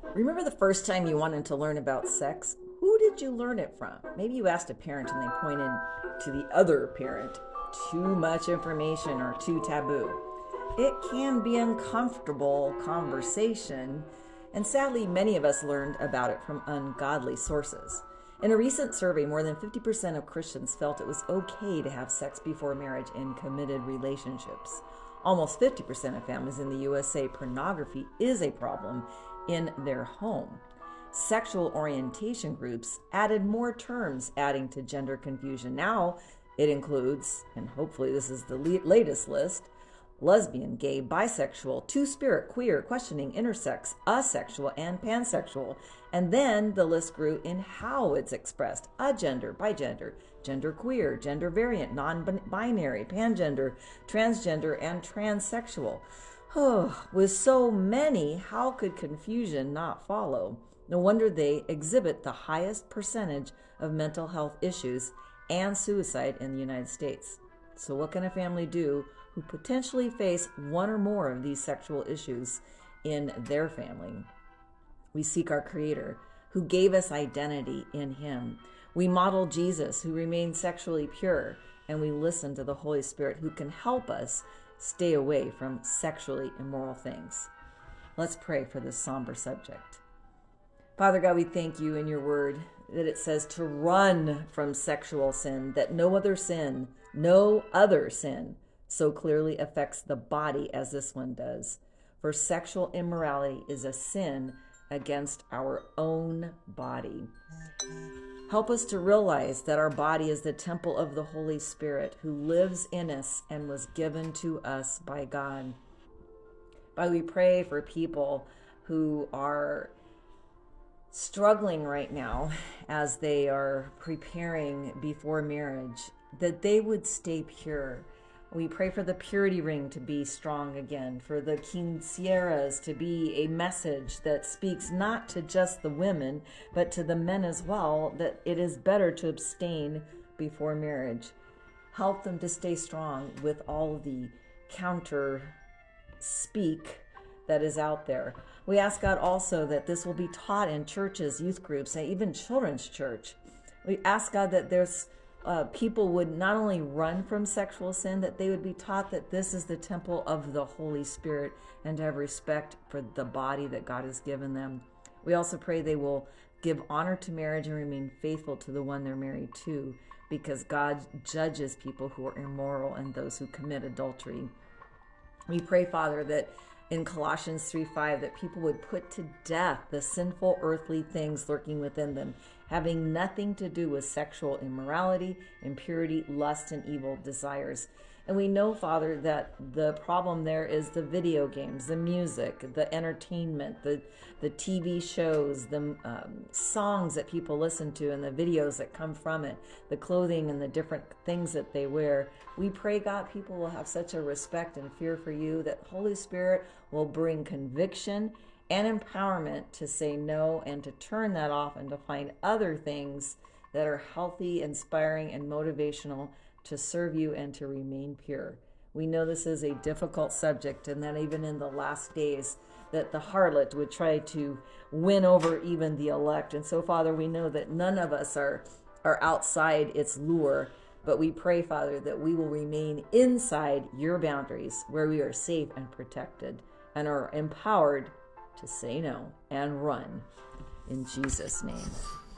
Remember the first time you wanted to learn about sex? Who did you learn it from? Maybe you asked a parent and they pointed to the other parent. Too much information or too taboo. It can be uncomfortable conversation, and sadly, many of us learned about it from ungodly sources. In a recent survey, more than 50% of Christians felt it was okay to have sex before marriage in committed relationships. Almost 50% of families in the US say pornography is a problem in their home. Sexual orientation groups added more terms, adding to gender confusion. Now it includes, and hopefully this is the latest list, lesbian, gay, bisexual, two-spirit, queer, questioning, intersex, asexual, and pansexual. And then the list grew in how it's expressed: agender, bigender, genderqueer, gender variant, non-binary, pangender, transgender, and transsexual. Oh, with so many, how could confusion not follow? No wonder they exhibit the highest percentage of mental health issues and suicide in the United States. So what can a family do who potentially face one or more of these sexual issues in their family? We seek our Creator, who gave us identity in Him. We model Jesus, who remained sexually pure, and we listen to the Holy Spirit, who can help us stay away from sexually immoral things. Let's pray for this somber subject. Father God, we thank you in your word that it says to run from sexual sin, that no other sin so clearly affects the body as this one does. For sexual immorality is a sin against our own body. Help us to realize that our body is the temple of the Holy Spirit who lives in us and was given to us by God. Father, we pray for people who are struggling right now as they are preparing before marriage, that they would stay pure. We pray for the purity ring to be strong again, for the quinceañeras to be a message that speaks not to just the women, but to the men as well, that it is better to abstain before marriage. Help them to stay strong with all the counter speak that is out there. We ask God also that this will be taught in churches, youth groups, and even children's church. We ask God that there's people would not only run from sexual sin, that they would be taught that this is the temple of the Holy Spirit and to have respect for the body that God has given them. We also pray they will give honor to marriage and remain faithful to the one they're married to, because God judges people who are immoral and those who commit adultery. We pray, Father, that in Colossians 3:5, that people would put to death the sinful earthly things lurking within them, having nothing to do with sexual immorality, impurity, lust, and evil desires. And we know, Father, that the problem there is the video games, the music, the entertainment, the TV shows, the songs that people listen to, and the videos that come from it, the clothing and the different things that they wear. We pray, God, people will have such a respect and fear for you that Holy Spirit will bring conviction and empowerment to say no and to turn that off and to find other things that are healthy, inspiring, and motivational to serve you and to remain pure. We know this is a difficult subject, and that even in the last days that the harlot would try to win over even the elect. And so, Father, we know that none of us are outside its lure, but we pray, Father, that we will remain inside your boundaries where we are safe and protected and are empowered to say no and run. In Jesus' name.